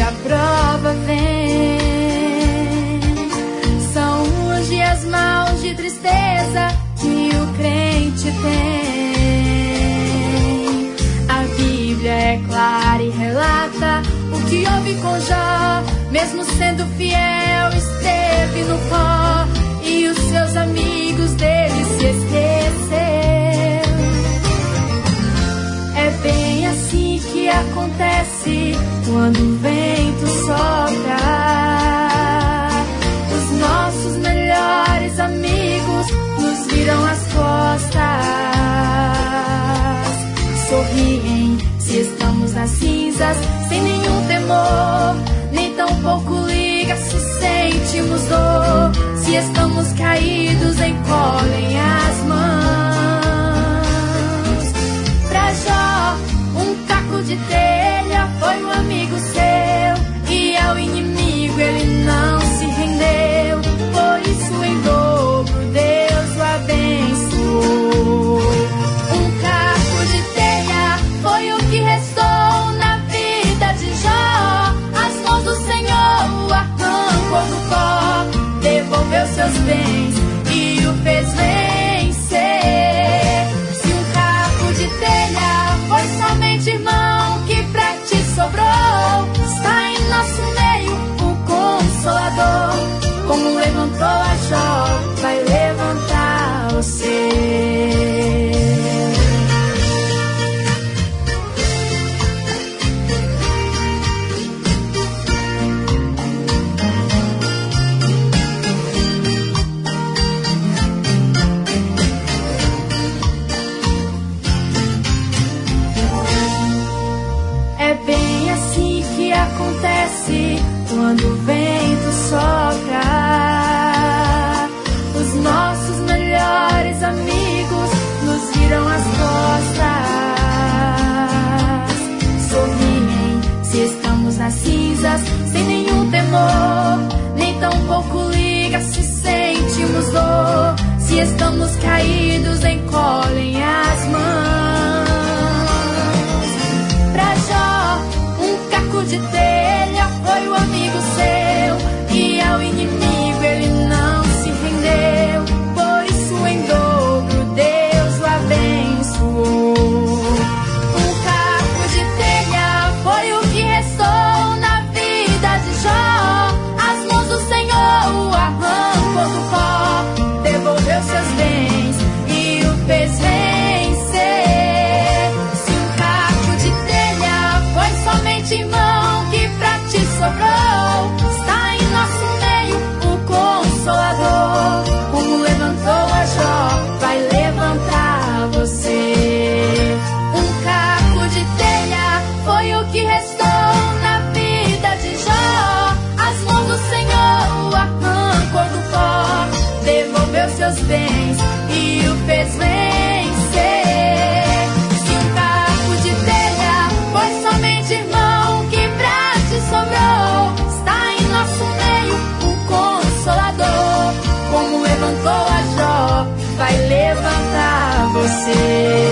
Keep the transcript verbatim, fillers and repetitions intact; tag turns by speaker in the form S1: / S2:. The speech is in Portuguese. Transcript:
S1: a prova vem. São os dias maus de tristeza que o crente tem. A Bíblia é clara e relata o que houve com Jó. Mesmo sendo fiel, esteve no pó, e os seus amigos dele se esqueceu. É bem assim que acontece quando o vento sopra. Os nossos melhores amigos nos viram as costas. Sorriem se estamos nas cinzas, sem nenhum temor, nem tampouco liga se sentimos dor. Se estamos caídos, encolhem as mãos. Pra Jó, um caco de telha foi um amigo seu, e ao inimigo ele não se rendeu. Por isso em dobro Deus o abençoou. Um caco de telha foi o que restou na vida de Jó. As mãos do Senhor o arrancou do pó, devolveu seus bens e o fez vencer. Se um caco de telha foi somente irmão que pra ti sobrou, está em nosso meio o Consolador. Como levantou a Jó, vai levantar você. Acontece quando o vento sopra. Os nossos melhores amigos nos viram as costas. Sorriem se estamos nas cinzas, sem nenhum temor, nem tampouco liga se sentimos dor. Se estamos caídos, encolhem as mãos. Pra Jó, de telha foi o amigo seu, e ao inimigo ele não se rendeu. Por isso em dobro Deus o abençoou. Um caco de telha foi o que restou na vida de Jó. As mãos do Senhor o arrancou do pó, devolveu seus bens e o fez vencer. Se um caco de telha foi somente irmão sobrou, está em nosso meio o Consolador. Como levantou a Jó, vai levantar você. Um caco de telha foi o que restou na vida de Jó. As mãos do Senhor o arrancou do pó, devolveu seus bens e o fez vencer. Se um caco de telha foi somente irmão que pra ti sobrou, está em nosso meio o Consolador. Como levantou a Jó, vai levantar você.